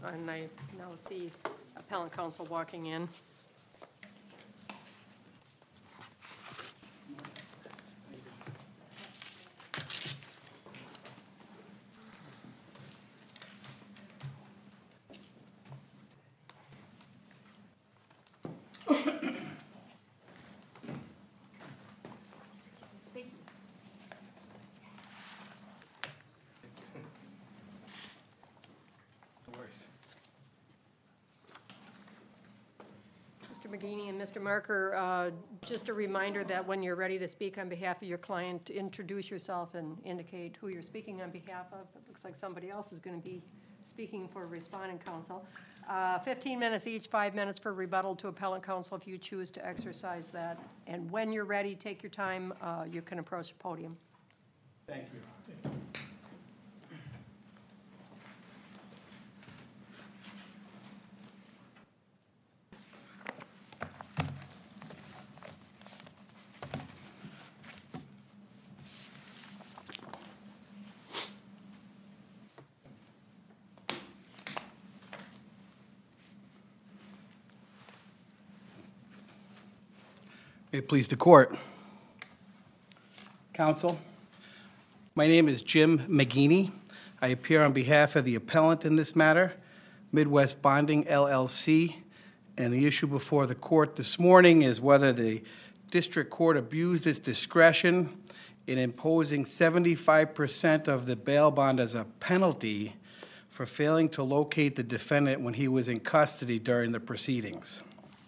And I now see appellant counsel walking in. Mr. McGeaney and Mr. Marker, just a reminder that when you're ready to speak on behalf of your client, introduce yourself and indicate who you're speaking on behalf of. It looks like somebody else is going to be speaking for responding counsel. 15 minutes each, 5 minutes for rebuttal to appellant counsel if you choose to exercise that. And when you're ready, take your time. You can approach the podium. Thank you. May it please the court. Counsel, my name is Jim McGeaney. I appear on behalf of the appellant in this matter, Midwest Bonding, LLC, and the issue before the court this morning is whether the district court abused its discretion in imposing 75% of the bail bond as a penalty for failing to locate the defendant when he was in custody during the proceedings.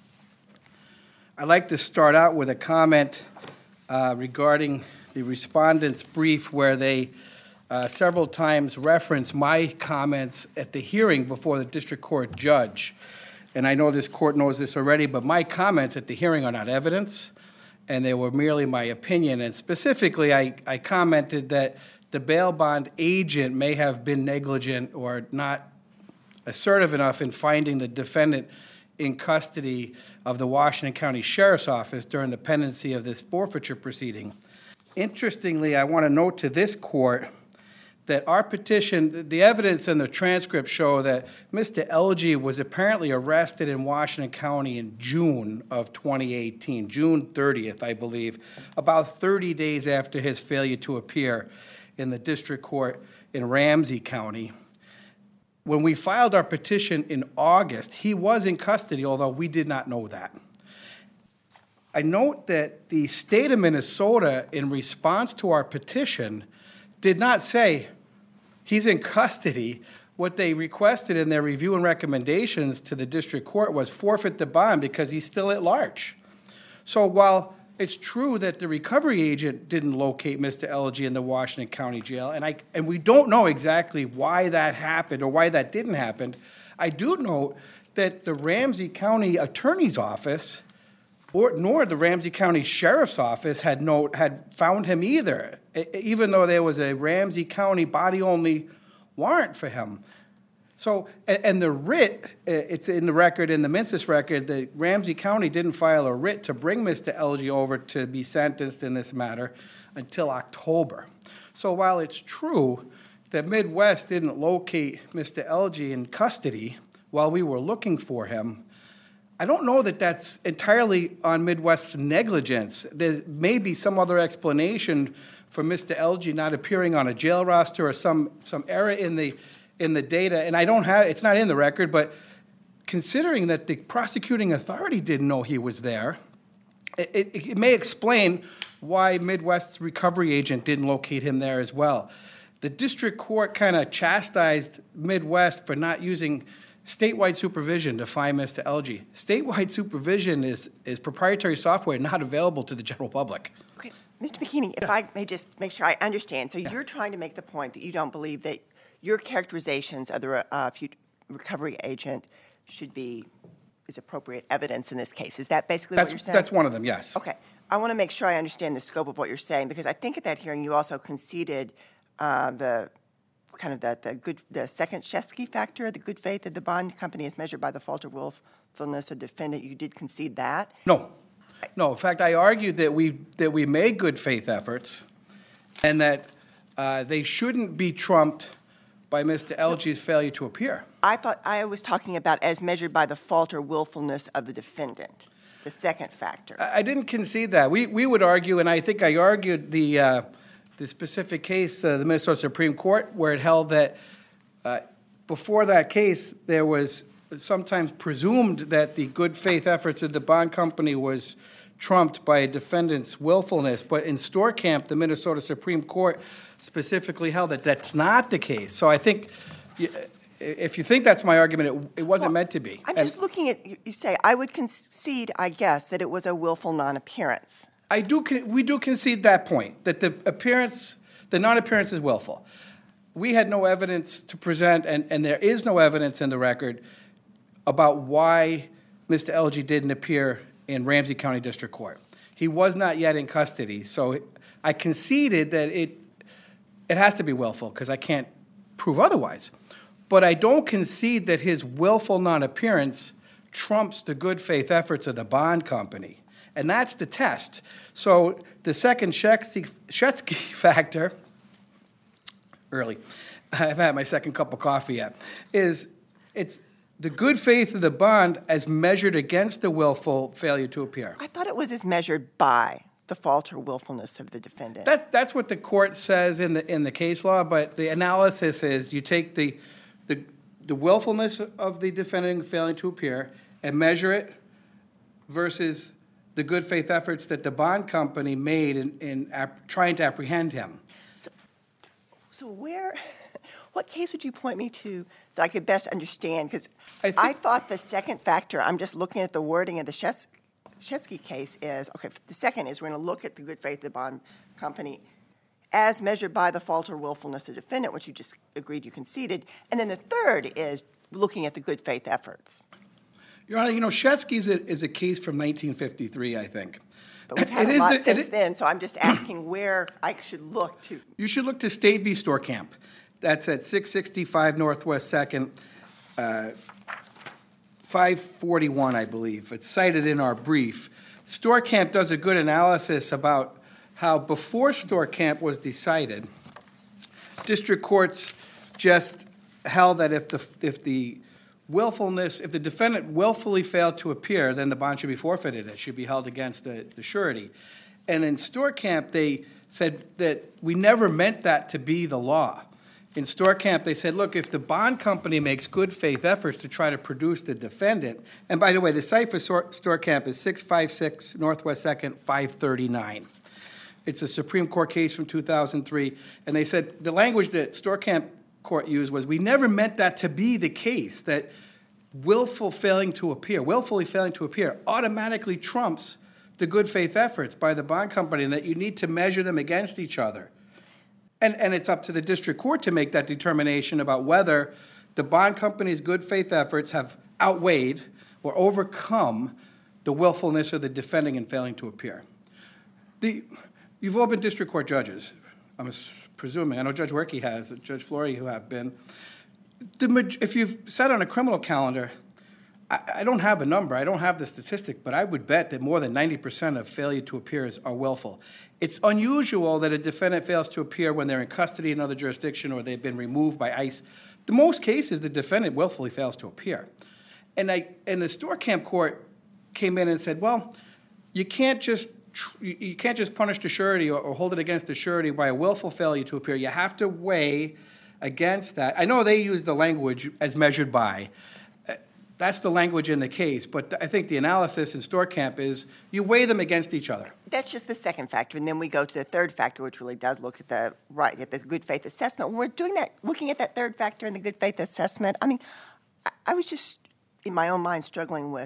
I'd like to start out with a comment regarding the respondent's brief where they several times reference my comments at the hearing before the district court judge. And I know this court knows this already, but my comments at the hearing are not evidence, and they were merely my opinion. And specifically, I commented that the bail bond agent may have been negligent or not assertive enough in finding the defendant in custody of the Washington County Sheriff's Office during the pendency of this forfeiture proceeding. Interestingly, I want to note to this court that our petition, the evidence and the transcript show that Mr. Elgie was apparently arrested in Washington County in June of 2018, June 30th, I believe, about 30 days after his failure to appear in the district court in Ramsey County. When we filed our petition in August, he was in custody, although we did not know that. I note that the state of Minnesota, in response to our petition, did not say he's in custody. What they requested in their review and recommendations to the district court was forfeit the bond because he's still at large. So while it's true that the recovery agent didn't locate Mr. Elgie in the Washington County Jail, and we don't know exactly why that happened or why that didn't happen, I do note that the Ramsey County Attorney's Office nor the Ramsey County Sheriff's Office had found him either, even though there was a Ramsey County body-only warrant for him. So, and the writ, it's in the record, in the Mincis record, the Ramsey County didn't file a writ to bring Mr. Elgie over to be sentenced in this matter until October. So while it's true that Midwest didn't locate Mr. Elgie in custody while we were looking for him, I don't know that that's entirely on Midwest's negligence. There may be some other explanation for Mr. Elgie not appearing on a jail roster or some error in the data, and it's not in the record, but considering that the prosecuting authority didn't know he was there, it may explain why Midwest's recovery agent didn't locate him there as well. The district court kind of chastised Midwest for not using statewide supervision to find Mr. Elgie. Statewide supervision is proprietary software not available to the general public. Okay, Mr. McKinney, if I may just make sure I understand. So you're trying to make the point that you don't believe that your characterizations of the recovery agent is appropriate evidence in this case. Is that basically what you're saying? That's one of them, yes. Okay. I want to make sure I understand the scope of what you're saying, because I think at that hearing you also conceded the second Chesky factor, the good faith that the bond company is measured by the fault or willfulness of defendant. You did concede that? No. In fact, I argued that we made good faith efforts and that they shouldn't be trumped by Mr. Elgie's failure to appear. I thought I was talking about as measured by the fault or willfulness of the defendant, the second factor. I didn't concede that. We would argue, and I think I argued the specific case, the Minnesota Supreme Court, where it held that before that case, there was sometimes presumed that the good faith efforts of the bond company was trumped by a defendant's willfulness. But in Storkamp, the Minnesota Supreme Court specifically held that that's not the case. So I think if you think that's my argument, it wasn't meant to be. I'm just looking at, you say, I would concede, I guess, that it was a willful non-appearance. We do concede that point, that the non-appearance is willful. We had no evidence to present, and there is no evidence in the record about why Mr. Elgie didn't appear in Ramsey County District Court. He was not yet in custody, so I conceded that it has to be willful, because I can't prove otherwise. But I don't concede that his willful non-appearance trumps the good faith efforts of the bond company. And that's the test. So the second Shetsky factor, early, I haven't had my second cup of coffee yet, is it's the good faith of the bond as measured against the willful failure to appear. I thought it was as measured by the fault or willfulness of the defendant. That's what the court says in the case law, but the analysis is you take the willfulness of the defendant failing to appear and measure it versus the good faith efforts that the bond company made in trying to apprehend him. So what case would you point me to that I could best understand? Because I thought the second factor, I'm just looking at the wording of the Shetsky case is, okay, the second is we're going to look at the good faith of the bond company as measured by the fault or willfulness of the defendant, which you just agreed you conceded. And then the third is looking at the good faith efforts. Your Honor, Shetsky is a case from 1953, I think. But we've had a lot since then, so I'm just asking where I should look to. You should look to State v. Storkamp. That's at 665 Northwest 2nd, 541, I believe. It's cited in our brief. Storkamp does a good analysis about how before Storkamp was decided, district courts just held that if the defendant willfully failed to appear, then the bond should be forfeited. It should be held against the surety. And in Storkamp, they said that we never meant that to be the law. In Storkamp, they said, look, if the bond company makes good faith efforts to try to produce the defendant, and by the way, the site for Storkamp is 656 Northwest 2nd, 539. It's a Supreme Court case from 2003, and they said the language that Storkamp court used was, we never meant that to be the case, that willfully failing to appear automatically trumps the good faith efforts by the bond company, and that you need to measure them against each other. And it's up to the district court to make that determination about whether the bond company's good faith efforts have outweighed or overcome the willfulness of the defending in failing to appear. You've all been district court judges, I'm presuming. I know Judge Werke has, Judge Flory who have been. If you've sat on a criminal calendar, I don't have a number, I don't have the statistic, but I would bet that more than 90% of failure to appear are willful. It's unusual that a defendant fails to appear when they're in custody in another jurisdiction or they've been removed by ICE. In most cases, the defendant willfully fails to appear. And the Storkamp court came in and said, well, you can't just punish the surety or hold it against the surety by a willful failure to appear. You have to weigh against that. I know they use the language as measured by. That's the language in the case, but I think the analysis in Storkamp is you weigh them against each other. That's just the second factor, and then we go to the third factor, which really does look at the good faith assessment. When we're doing that, looking at that third factor in the good faith assessment, I mean, I was just in my own mind struggling with,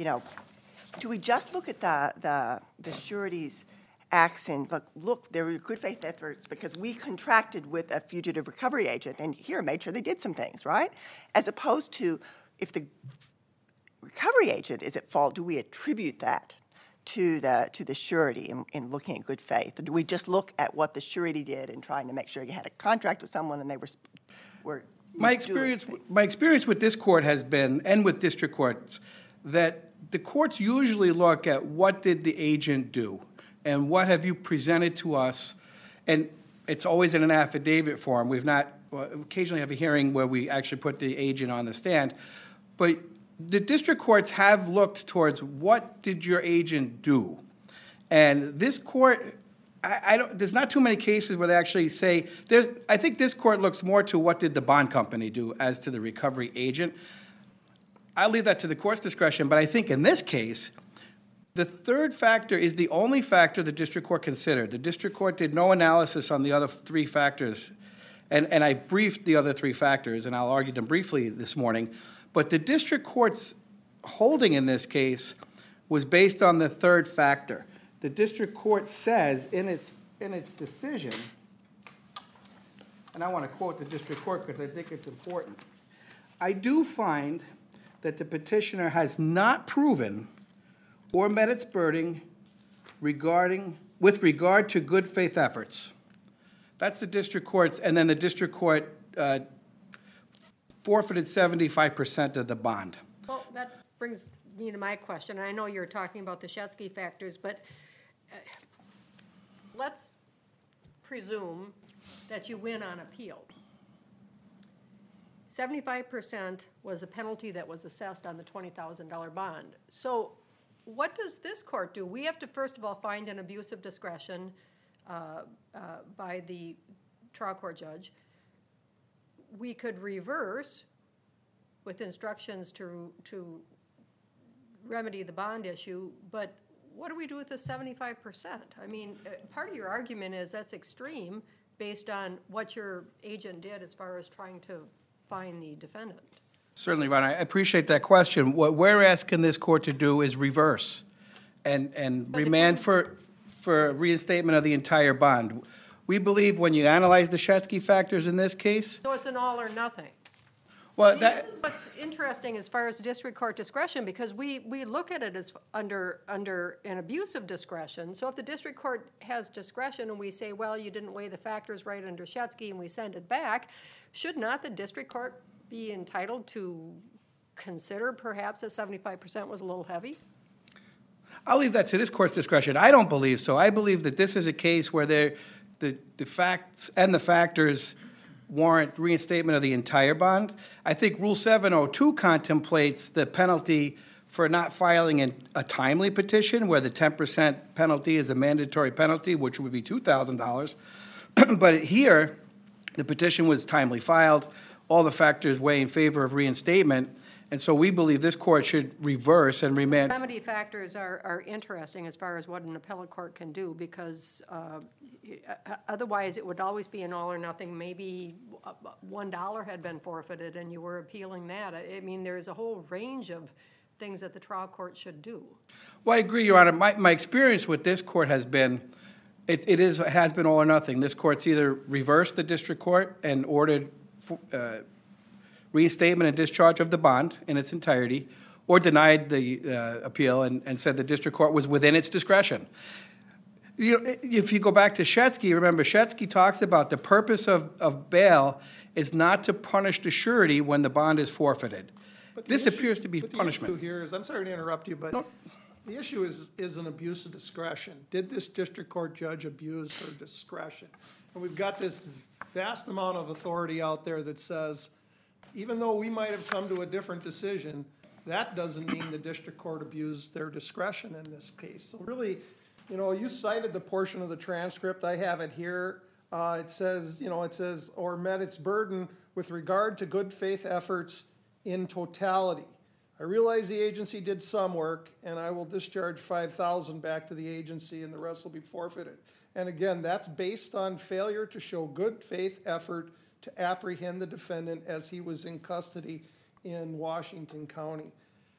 do we just look at the surety's acts and look, there were good faith efforts because we contracted with a fugitive recovery agent and here made sure they did some things, right? As opposed to if the recovery agent is at fault, do we attribute that to the surety in looking at good faith? Or do we just look at what the surety did and trying to make sure you had a contract with someone and they were My experience with this court has been, and with district courts, that the courts usually look at what did the agent do and what have you presented to us, and it's always in an affidavit form. We've not well, occasionally have a hearing where we actually put the agent on the stand, but the district courts have looked towards what did your agent do? And this court, I don't, there's not too many cases where they actually say, I think this court looks more to what did the bond company do as to the recovery agent. I'll leave that to the court's discretion, but I think in this case, the third factor is the only factor the district court considered. The district court did no analysis on the other three factors, and I briefed the other three factors, and I'll argue them briefly this morning. But the district court's holding in this case was based on the third factor. The district court says in its decision, and I want to quote the district court because I think it's important, I do find that the petitioner has not proven or met its burden with regard to good faith efforts. That's the district court's, and then the district court forfeited 75% of the bond. Well, that brings me to my question, and I know you're talking about the Shetsky factors, but let's presume that you win on appeal. 75% was the penalty that was assessed on the $20,000 bond. So what does this court do? We have to, first of all, find an abuse of discretion by the trial court judge. We could reverse with instructions to remedy the bond issue, but what do we do with the 75%? I mean, part of your argument is that's extreme based on what your agent did as far as trying to find the defendant. Certainly, Ron, I appreciate that question. What we're asking this court to do is reverse and remand for reinstatement of the entire bond. We believe when you analyze the Shetsky factors in this case. So it's an all or nothing. Well, This is what's interesting as far as district court discretion, because we look at it as under an abuse of discretion. So if the district court has discretion and we say, well, you didn't weigh the factors right under Shetsky and we send it back, should not the district court be entitled to consider perhaps that 75% was a little heavy? I'll leave that to this court's discretion. I don't believe so. I believe that this is a case where the facts and the factors warrant reinstatement of the entire bond. I think Rule 702 contemplates the penalty for not filing a timely petition, where the 10% penalty is a mandatory penalty, which would be $2,000. But here, the petition was timely filed. All the factors weigh in favor of reinstatement. And so we believe this court should reverse and remand. Remedy factors are interesting as far as what an appellate court can do, because otherwise it would always be an all or nothing. Maybe $1 had been forfeited and you were appealing that. I mean, there's a whole range of things that the trial court should do. Well, I agree, Your Honor. My experience with this court has been, it has been all or nothing. This court's either reversed the district court and ordered reinstatement and discharge of the bond in its entirety, or denied the appeal and said the district court was within its discretion. You know, if you go back to Shetsky, remember, Shetsky talks about the purpose of bail is not to punish the surety when the bond is forfeited. This appears to be punishment. The issue here is, I'm sorry to interrupt you, but the issue is an abuse of discretion. Did this district court judge abuse her discretion? And we've got this vast amount of authority out there that says, even though we might have come to a different decision, that doesn't mean the district court abused their discretion in this case. So really, you know, you cited the portion of the transcript. I have it here. It says, or met its burden with regard to good faith efforts in totality. I realize the agency did some work, and I will discharge $5,000 back to the agency, and the rest will be forfeited. And again, that's based on failure to show good faith effort to apprehend the defendant as he was in custody in Washington County.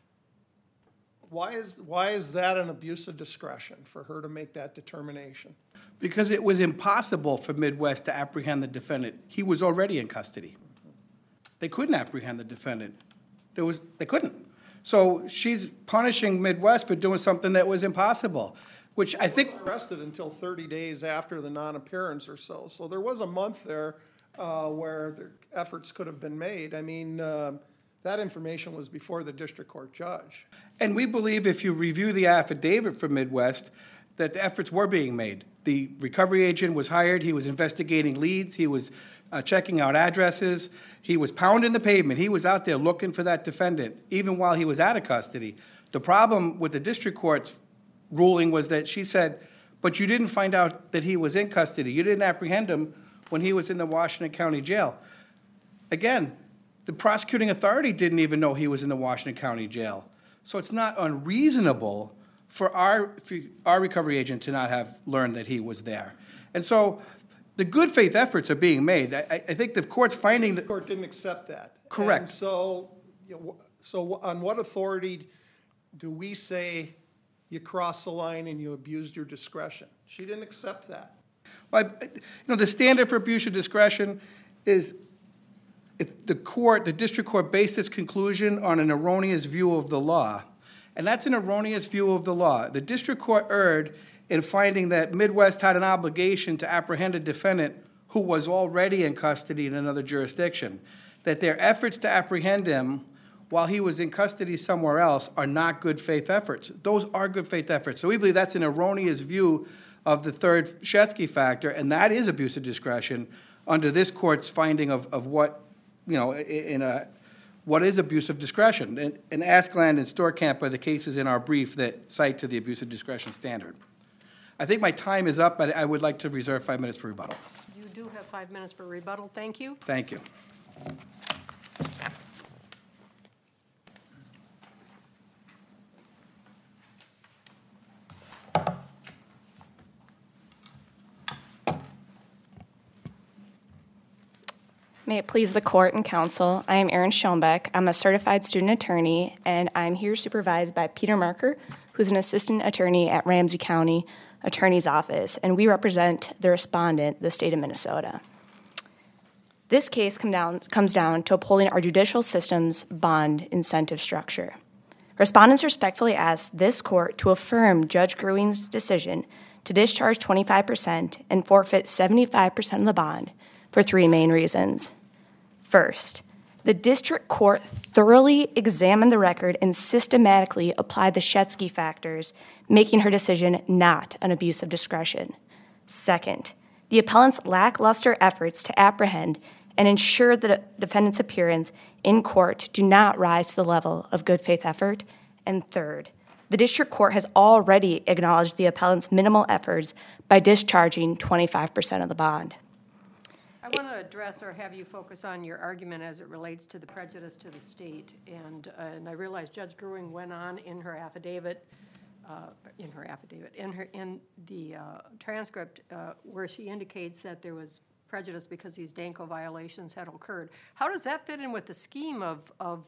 Why is that an abuse of discretion for her to make that determination? Because it was impossible for Midwest to apprehend the defendant. He was already in custody. They couldn't apprehend the defendant. They couldn't. So she's punishing Midwest for doing something that was impossible, which I think. He wasn't arrested until 30 days after the non-appearance or so. So there was a month there where the efforts could have been made. I mean, that information was before the district court judge. And we believe if you review the affidavit from Midwest, that the efforts were being made. The recovery agent was hired, he was investigating leads, he was checking out addresses. He was pounding the pavement. He was out there looking for that defendant, even while he was out of custody. The problem with the district court's ruling was that she said, but you didn't find out that he was in custody. You didn't apprehend him when he was in the Washington County Jail. Again, the prosecuting authority didn't even know he was in the Washington County Jail. So it's not unreasonable for our recovery agent to not have learned that he was there. And so the good faith efforts are being made. I think the court's finding that. The court didn't accept that. Correct. And so, so on what authority do we say you crossed the line and you abused your discretion? She didn't accept that. Well, the standard for abuse of discretion is if the district court based its conclusion on an erroneous view of the law. And that's an erroneous view of the law. The district court erred in finding that Midwest had an obligation to apprehend a defendant who was already in custody in another jurisdiction, that their efforts to apprehend him while he was in custody somewhere else are not good faith efforts. Those are good faith efforts. So we believe that's an erroneous view of the third Shetsky factor, and that is abuse of discretion under this court's finding of what, what is abuse of discretion. And Askland and Storkamp are the cases in our brief that cite to the abuse of discretion standard. I think my time is up, but I would like to reserve 5 minutes for rebuttal. You do have 5 minutes for rebuttal. Thank you. Thank you. May it please the court and counsel, I am Erin Schoenbeck. I'm a certified student attorney, and I'm here supervised by Peter Marker, who's an assistant attorney at Ramsey County Attorney's Office, and we represent the respondent, the state of Minnesota. This case comes down to upholding our judicial system's bond incentive structure. Respondents respectfully ask this court to affirm Judge Gruing's decision to discharge 25% and forfeit 75% of the bond for 3 main reasons. First, the district court thoroughly examined the record and systematically applied the Shetsky factors, making her decision not an abuse of discretion. Second, the appellant's lackluster efforts to apprehend and ensure that the defendant's appearance in court do not rise to the level of good faith effort. And third, the district court has already acknowledged the appellant's minimal efforts by discharging 25% of the bond. I want to address or have you focus on your argument as it relates to the prejudice to the state. And I realize Judge Gruing went on in her affidavit, in the transcript where she indicates that there was prejudice because these Danko violations had occurred. How does that fit in with the scheme of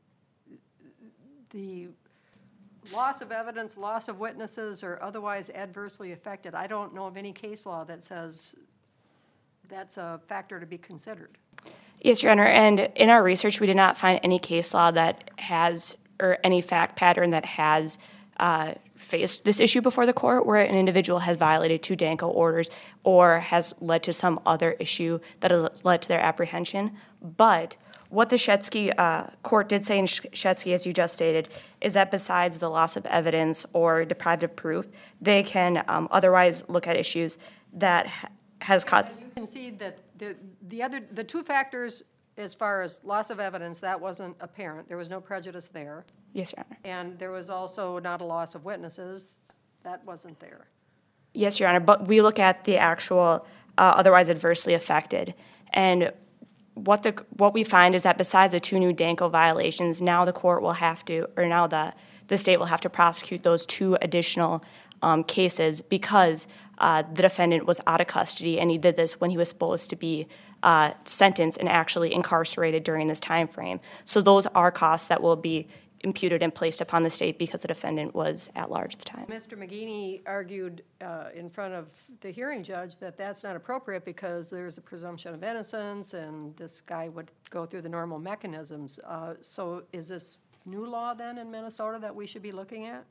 the loss of evidence, loss of witnesses, or otherwise adversely affected? I don't know of any case law that says that's a factor to be considered. Yes, Your Honor, and in our research, we did not find any case law that has, or any fact pattern that has faced this issue before the court where an individual has violated 2 Danko orders or has led to some other issue that has led to their apprehension. But what the Shetsky court did say in Shetsky, as you just stated, is that besides the loss of evidence or deprived of proof, they can otherwise look at issues that has caused. You concede that the 2 factors as far as loss of evidence, that wasn't apparent. There was no prejudice there. Yes, Your Honor. And there was also not a loss of witnesses. That wasn't there. Yes, Your Honor, but we look at the actual otherwise adversely affected. And what we find is that besides the 2 new Danko violations, now the court will have to, or now the state will have to prosecute those 2 additional cases because the defendant was out of custody, and he did this when he was supposed to be sentenced and actually incarcerated during this time frame. So those are costs that will be imputed and placed upon the state because the defendant was at large at the time. Mr. McGeaney argued in front of the hearing judge that that's not appropriate because there's a presumption of innocence and this guy would go through the normal mechanisms. So is this new law then in Minnesota that we should be looking at?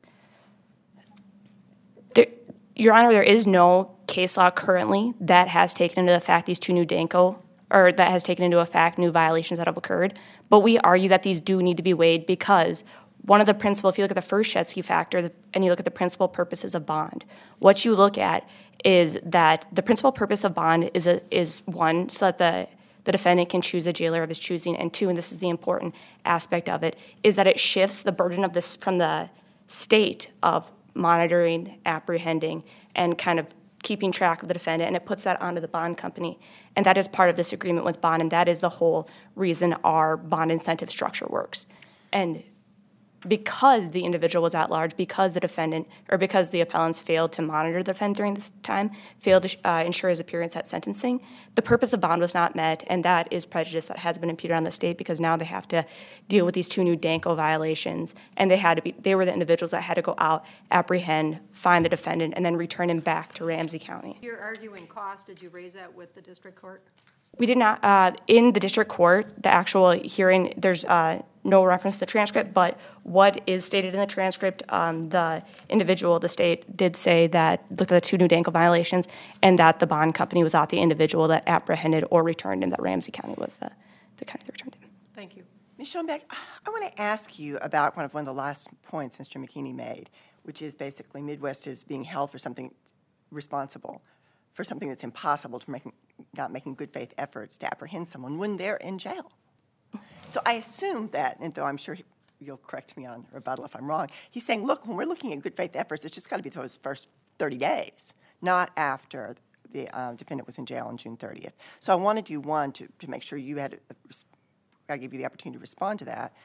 Your Honor, there is no case law currently that has taken into effect these 2 new Danko, or that has taken into effect new violations that have occurred. But we argue that these do need to be weighed because one of the principal, if you look at the first Shetsky factor and you look at the principal purposes of bond, what you look at is that the principal purpose of bond is one, so that the defendant can choose a jailer of his choosing. And two, and this is the important aspect of it, is that it shifts the burden of this from the state of monitoring, apprehending, and kind of keeping track of the defendant, and it puts that onto the bond company. And that is part of this agreement with bond, and that is the whole reason our bond incentive structure works. And because the individual was at large, because the defendant, or because the appellants failed to monitor the defendant during this time, failed to ensure his appearance at sentencing, the purpose of bond was not met, and that is prejudice that has been imputed on the state because now they have to deal with these two new Danko violations, and they were the individuals that had to go out, apprehend, find the defendant, and then return him back to Ramsey County. You're arguing cost. Did you raise that with the district court? We did not, in the district court, the actual hearing, there's no reference to the transcript, but what is stated in the transcript, the individual, the state, did say that, looked at the two new Danko violations, and that the bond company was not the individual that apprehended or returned him, that Ramsey County was the county that returned him. Thank you. Ms. Schoenbeck, I want to ask you about one of the last points Mr. McKinney made, which is basically Midwest is being held for something responsible, for something that's impossible, for not making good faith efforts to apprehend someone when they're in jail. So I assume that, and though I'm sure you'll correct me on rebuttal if I'm wrong, he's saying, look, when we're looking at good faith efforts, it's just got to be those first 30 days, not after the defendant was in jail on June 30th. So I wanted you, one, to make sure you had, I gave you the opportunity to respond to that.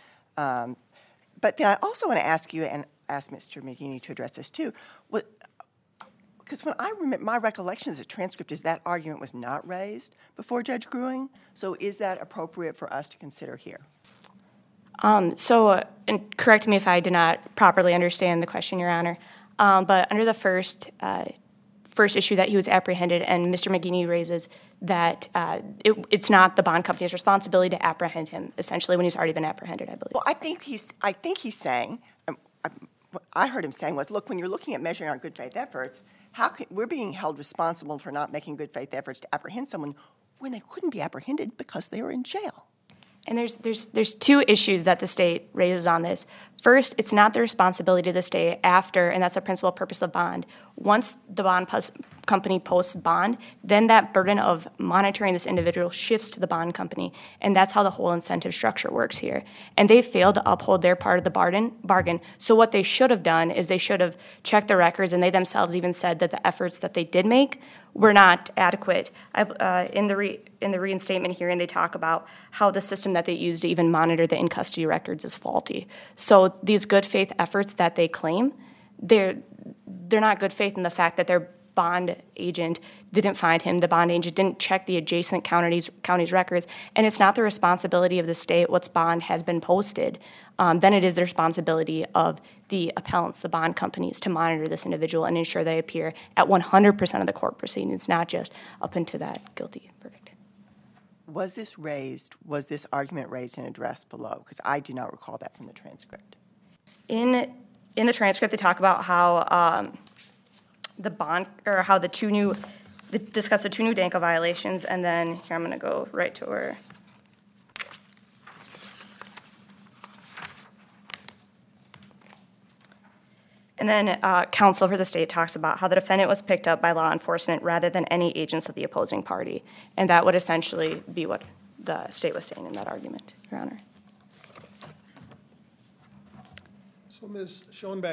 But then I also want to ask you, and ask Mr. McKinney to address this too, because when I remember, my recollection as a transcript is that argument was not raised before Judge Gruing. So is that appropriate for us to consider here? And correct me if I did not properly understand the question, Your Honor. But under the first issue that he was apprehended, and Mr. McKinney raises that it's not the bond company's responsibility to apprehend him, essentially, when he's already been apprehended, I believe. Well, I think he's saying, what I heard him saying was, look, when you're looking at measuring our good faith efforts, we're being held responsible for not making good faith efforts to apprehend someone when they couldn't be apprehended because they were in jail. And there's two issues that the state raises on this. First, it's not the responsibility of the state after, and that's a principal purpose of bond. Once the bond company posts bond, then that burden of monitoring this individual shifts to the bond company, and that's how the whole incentive structure works here. And they failed to uphold their part of the bargain. So what they should have done is they should have checked the records, and they themselves even said that the efforts that they did make were not adequate. In the reinstatement hearing, they talk about how the system that they used to even monitor the in-custody records is faulty. So these good faith efforts that they claim, they're not good faith in the fact that their bond agent didn't find him, the bond agent didn't check the adjacent counties' records, and it's not the responsibility of the state once bond has been posted. Then it is the responsibility of the appellants, the bond companies, to monitor this individual and ensure they appear at 100% of the court proceedings, not just up into that guilty verdict. Was this argument raised and addressed below? Because I do not recall that from the transcript. In the transcript, they talk about how discuss the two new Danko violations, and then here I'm going to go right to where. And then counsel for the state talks about how the defendant was picked up by law enforcement rather than any agents of the opposing party. And that would essentially be what the state was saying in that argument, Your Honor. So Ms. Schoenbeck,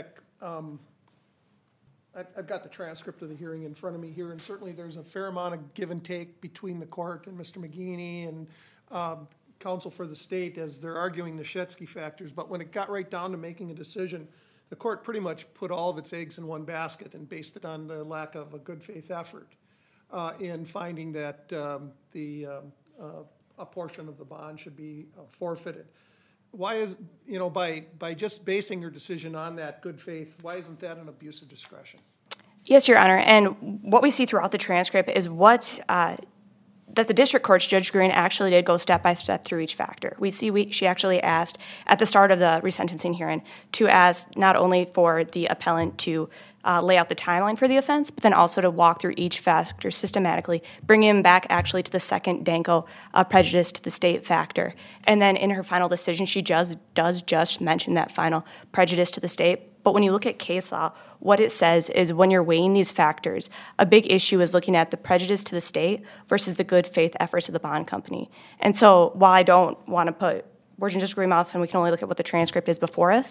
I've got the transcript of the hearing in front of me here, and certainly there's a fair amount of give and take between the court and Mr. McGeaney and counsel for the state as they're arguing the Shetsky factors. But when it got right down to making a decision, the court pretty much put all of its eggs in one basket and based it on the lack of a good faith effort in finding that a portion of the bond should be forfeited. Why is, by just basing your decision on that good faith, why isn't that an abuse of discretion? Yes, Your Honor, and what we see throughout the transcript is that the district court's Judge Green actually did go step by step through each factor. She actually asked at the start of the resentencing hearing to ask not only for the appellant to lay out the timeline for the offense, but then also to walk through each factor systematically, bring him back actually to the second Danko prejudice to the state factor. And then in her final decision, she does just mention that final prejudice to the state, but when you look at case law, what it says is when you're weighing these factors, a big issue is looking at the prejudice to the state versus the good faith efforts of the bond company. And so while I don't want to put words in Judge Green's mouth and we can only look at what the transcript is before us,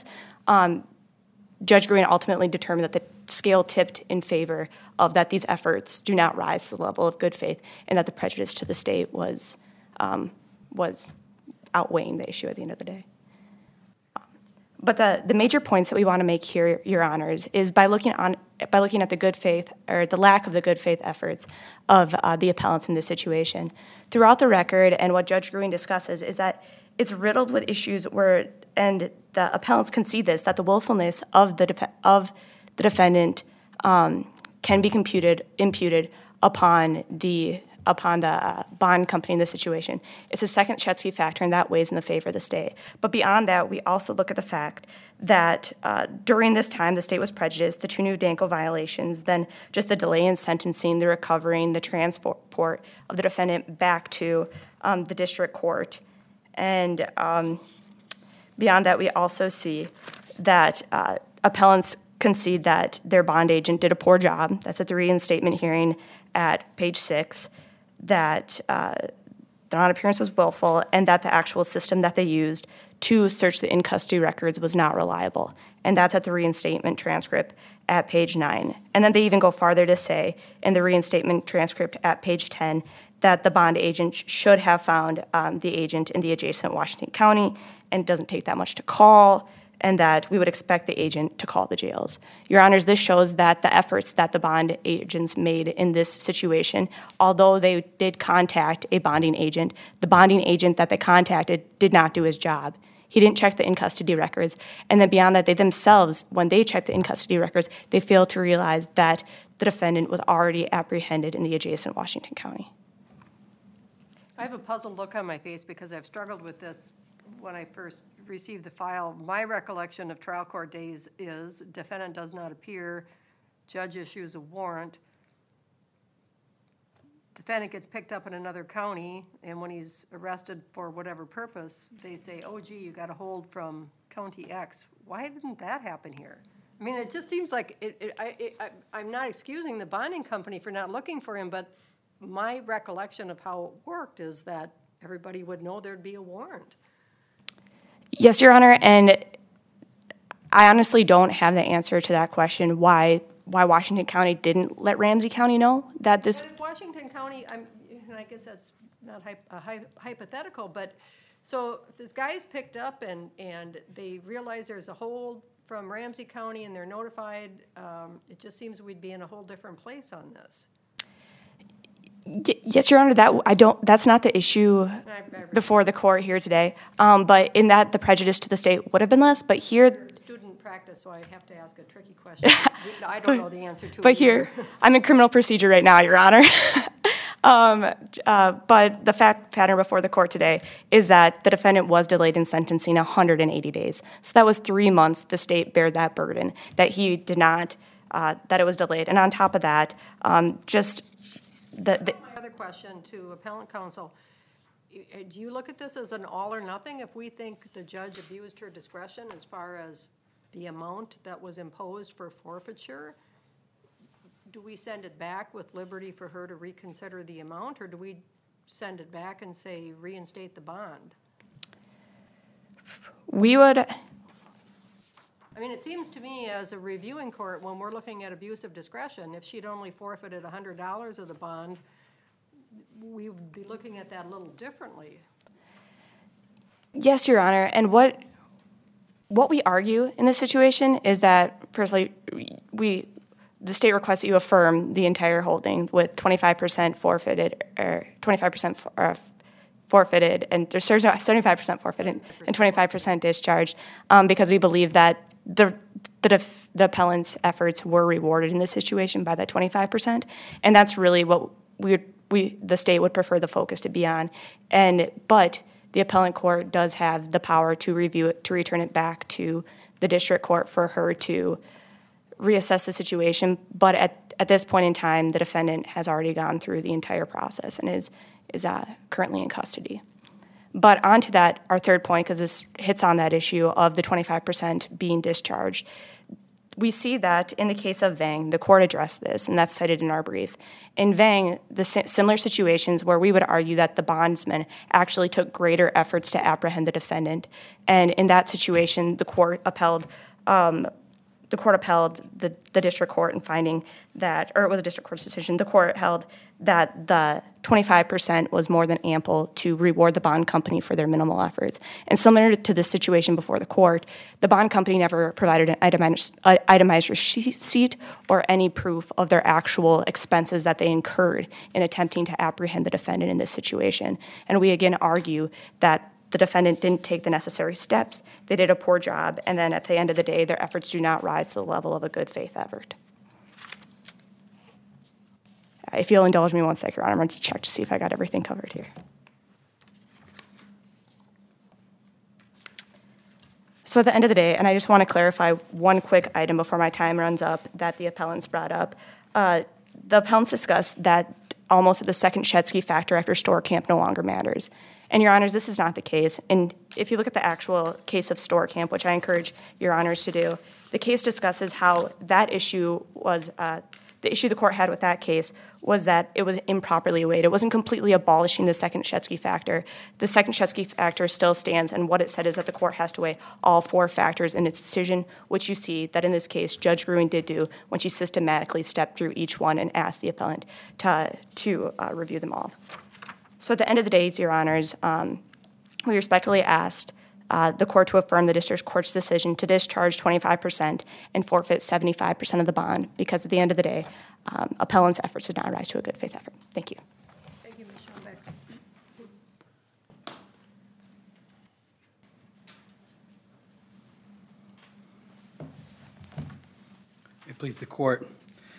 Judge Green ultimately determined that the scale tipped in favor of that these efforts do not rise to the level of good faith and that the prejudice to the state was outweighing the issue at the end of the day. But the major points that we want to make here, Your Honors, is by looking at the good faith or the lack of the good faith efforts of the appellants in this situation. Throughout the record, and what Judge Green discusses is that it's riddled with issues where, and the appellants concede this, that the willfulness of the defendant can be imputed upon the bond company in this situation. It's a second Chetsky factor, and that weighs in the favor of the state. But beyond that, we also look at the fact that during this time, the state was prejudiced, the two new Danko violations, then just the delay in sentencing, the recovering, the transport of the defendant back to the district court. And beyond that, we also see that appellants concede that their bond agent did a poor job. That's at the reinstatement hearing at page 6. That the non-appearance was willful and that the actual system that they used to search the in-custody records was not reliable. And that's at the reinstatement transcript at page 9. And then they even go farther to say in the reinstatement transcript at page 10 that the bond agent should have found the agent in the adjacent Washington County, and it doesn't take that much to call, and that we would expect the agent to call the jails. Your Honors, this shows that the efforts that the bond agents made in this situation, although they did contact a bonding agent, the bonding agent that they contacted did not do his job. He didn't check the in-custody records. And then beyond that, they themselves, when they checked the in-custody records, they failed to realize that the defendant was already apprehended in the adjacent Washington County. I have a puzzled look on my face because I've struggled with this when I first received the file. My recollection of trial court days is defendant does not appear, judge issues a warrant, defendant gets picked up in another county, and when he's arrested for whatever purpose, they say, oh, gee, you got a hold from County X. Why didn't that happen here? I mean, it just seems like, I'm not excusing the bonding company for not looking for him, but my recollection of how it worked is that everybody would know there'd be a warrant. Yes, Your Honor, and I honestly don't have the answer to that question, why Washington County didn't let Ramsey County know that this... But if Washington County, and I guess that's not hypothetical, but so if this guy is picked up and they realize there's a hold from Ramsey County and they're notified, it just seems we'd be in a whole different place on this. Yes, Your Honor, that's not the issue before the court here today. But in that, the prejudice to the state would have been less. But here, Student practice, so I have to ask a tricky question. I don't know the answer to it. but here, I'm in criminal procedure right now, Your Honor. But the fact pattern before the court today is that the defendant was delayed in sentencing 180 days. So that was 3 months the state bared that burden, that he did not, that it was delayed. And on top of that, my other question to appellant counsel, do you look at this as an all or nothing? If we think the judge abused her discretion as far as the amount that was imposed for forfeiture, do we send it back with liberty for her to reconsider the amount, or do we send it back and say reinstate the bond? We would... I mean, it seems to me as a reviewing court, when we're looking at abuse of discretion, if she'd only forfeited $100 of the bond, we would be looking at that a little differently. Yes, Your Honor. And what we argue in this situation is that, firstly, the state requests that you affirm the entire holding with 25% forfeited, or 25% forfeited, and there's 75% forfeited and 25% discharged, because we believe that the appellant's efforts were rewarded in this situation by that 25%, and that's really what the state would prefer the focus to be on. But the appellant court does have the power to review it, to return it back to the district court for her to reassess the situation. But at this point in time, the defendant has already gone through the entire process and is currently in custody. But on to that, our third point, because this hits on that issue of the 25% being discharged, we see that in the case of Vang, the court addressed this, and that's cited in our brief. In Vang, the similar situations where we would argue that the bondsman actually took greater efforts to apprehend the defendant, and in that situation, the court upheld the district court in finding that, or it was a district court's decision, the court held that the 25% was more than ample to reward the bond company for their minimal efforts. And similar to this situation before the court, the bond company never provided an itemized receipt or any proof of their actual expenses that they incurred in attempting to apprehend the defendant in this situation. And we again argue that the defendant didn't take the necessary steps, they did a poor job, and then at the end of the day, their efforts do not rise to the level of a good faith effort. If you'll indulge me 1 second, Your Honor, I'm going to check to see if I got everything covered here. So at the end of the day, and I just want to clarify one quick item before my time runs up that the appellants brought up. The appellants discussed that almost the second Shetsky factor after store camp no longer matters. And, Your Honors, this is not the case. And if you look at the actual case of store camp, which I encourage Your Honors to do, the case discusses how that issue was, the issue the court had with that case was that it was improperly weighed. It wasn't completely abolishing the second Shetsky factor. The second Shetsky factor still stands, and what it said is that the court has to weigh all 4 factors in its decision, which you see that in this case Judge Gruen did do when she systematically stepped through each one and asked the appellant to review them all. So at the end of the day, Your Honors, we respectfully asked the court to affirm the district court's decision to discharge 25% and forfeit 75% of the bond because at the end of the day, appellant's efforts did not rise to a good faith effort. Thank you. Thank you, Ms. Schoenbeck. May it please the court.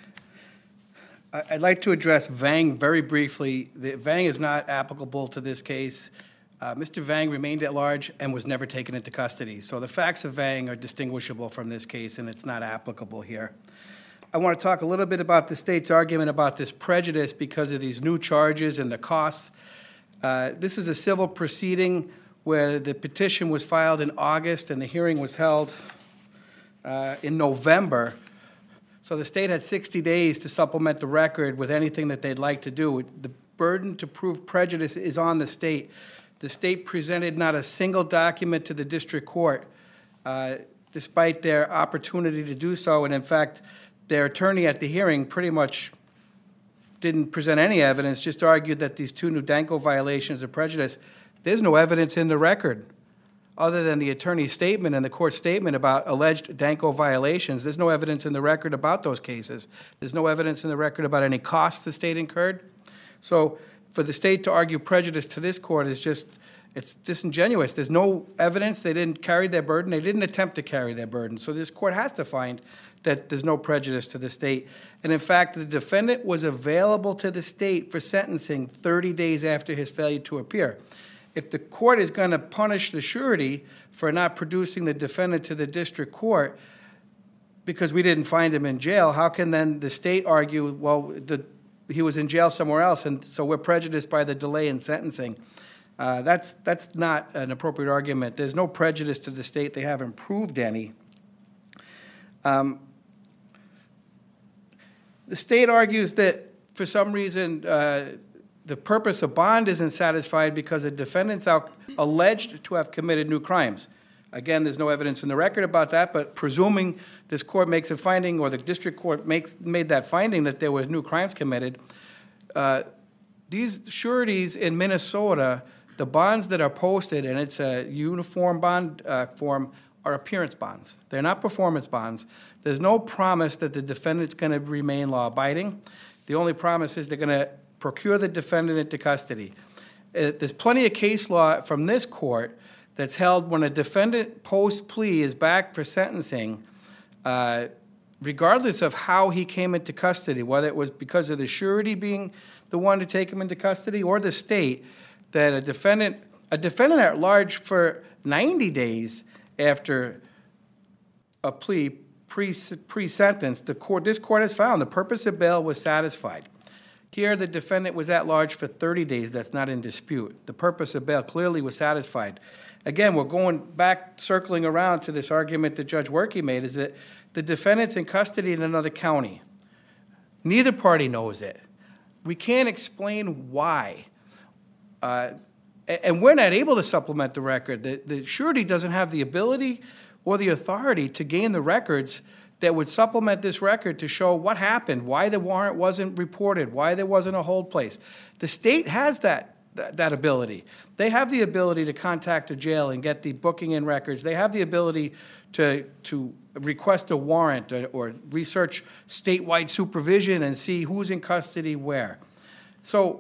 I'd like to address Vang very briefly. Vang is not applicable to this case. Mr. Vang remained at large and was never taken into custody. So the facts of Vang are distinguishable from this case, and it's not applicable here. I want to talk a little bit about the state's argument about this prejudice because of these new charges and the costs. This is a civil proceeding where the petition was filed in August and the hearing was held in November. So the state had 60 days to supplement the record with anything that they'd like to do. The burden to prove prejudice is on the state. The state presented not a single document to the district court, despite their opportunity to do so. And in fact, their attorney at the hearing pretty much didn't present any evidence, just argued that these 2 new Danko violations of prejudice. There's no evidence in the record other than the attorney's statement and the court's statement about alleged Danko violations. There's no evidence in the record about those cases. There's no evidence in the record about any costs the state incurred. So for the state to argue prejudice to this court is just, it's disingenuous. There's no evidence. They didn't carry their burden. They didn't attempt to carry their burden. So this court has to find that there's no prejudice to the state. And in fact, the defendant was available to the state for sentencing 30 days after his failure to appear. If the court is going to punish the surety for not producing the defendant to the district court because we didn't find him in jail, how can then the state argue, well, he was in jail somewhere else, and so we're prejudiced by the delay in sentencing? That's not an appropriate argument. There's no prejudice to the state. They haven't proved any. The state argues that for some reason the purpose of bond isn't satisfied because the defendant's alleged to have committed new crimes. Again, there's no evidence in the record about that, but presuming this court makes a finding or the district court made that finding that there was new crimes committed, these sureties in Minnesota, the bonds that are posted, and it's a uniform bond form, are appearance bonds. They're not performance bonds. There's no promise that the defendant's going to remain law-abiding. The only promise is they're going to procure the defendant into custody. There's plenty of case law from this court that's held when a defendant post-plea is back for sentencing, regardless of how he came into custody, whether it was because of the surety being the one to take him into custody or the state, that a defendant at large for 90 days after a plea pre-sentence, this court has found the purpose of bail was satisfied. Here, the defendant was at large for 30 days. That's not in dispute. The purpose of bail clearly was satisfied. again, we're going back, circling around to this argument that Judge Werke made, is that the defendant's in custody in another county. Neither party knows it. We can't explain why. And we're not able to supplement the record. The surety doesn't have the ability or the authority to gain the records that would supplement this record to show what happened, why the warrant wasn't reported, why there wasn't a hold place. The state has that ability. They have the ability to contact a jail and get the booking in records. They have the ability to request a warrant or research statewide supervision and see who's in custody where. So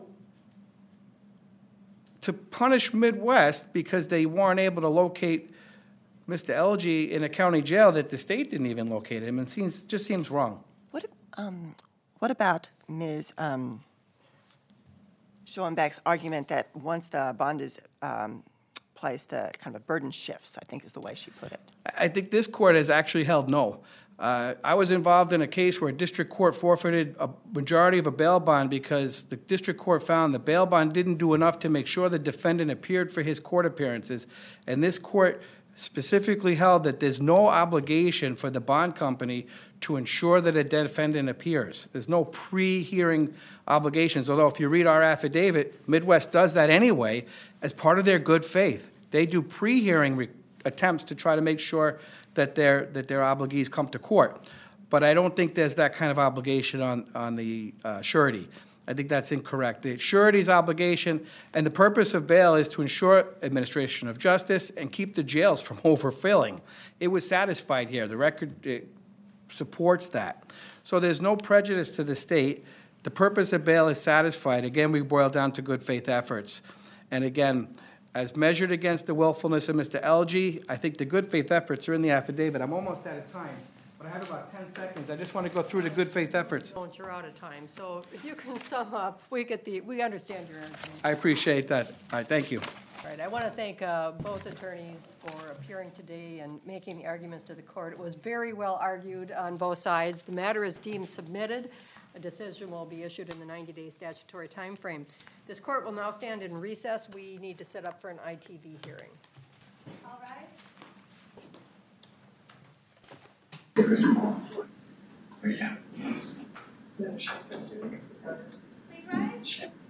to punish Midwest because they weren't able to locate Mr. Elgie in a county jail that the state didn't even locate him, it just seems wrong. What about Ms. Schoenbeck's argument that once the bond is placed, the kind of a burden shifts, I think is the way she put it? I think this court has actually held no. I was involved in a case where a district court forfeited a majority of a bail bond because the district court found the bail bond didn't do enough to make sure the defendant appeared for his court appearances. And this court specifically held that there's no obligation for the bond company to ensure that a defendant appears. There's no pre-hearing obligations, although if you read our affidavit, Midwest does that anyway as part of their good faith. They do pre-hearing attempts to try to make sure that their obligees come to court. But I don't think there's that kind of obligation on the surety. I think that's incorrect. The surety's obligation and the purpose of bail is to ensure administration of justice and keep the jails from overfilling. It was satisfied here. The record supports that. So there's no prejudice to the state. The purpose of bail is satisfied. Again, we boil down to good faith efforts. And again, as measured against the willfulness of Mr. Elgie, I think the good faith efforts are in the affidavit. I'm almost out of time, but I have about 10 seconds. I just want to go through the good faith efforts. Don't, you're out of time. So if you can sum up, we understand your argument. I appreciate that. All right, thank you. All right, I want to thank both attorneys for appearing today and making the arguments to the court. It was very well argued on both sides. The matter is deemed submitted. A decision will be issued in the 90-day statutory time frame. This court will now stand in recess. We need to set up for an ITV hearing. All rise. Please rise.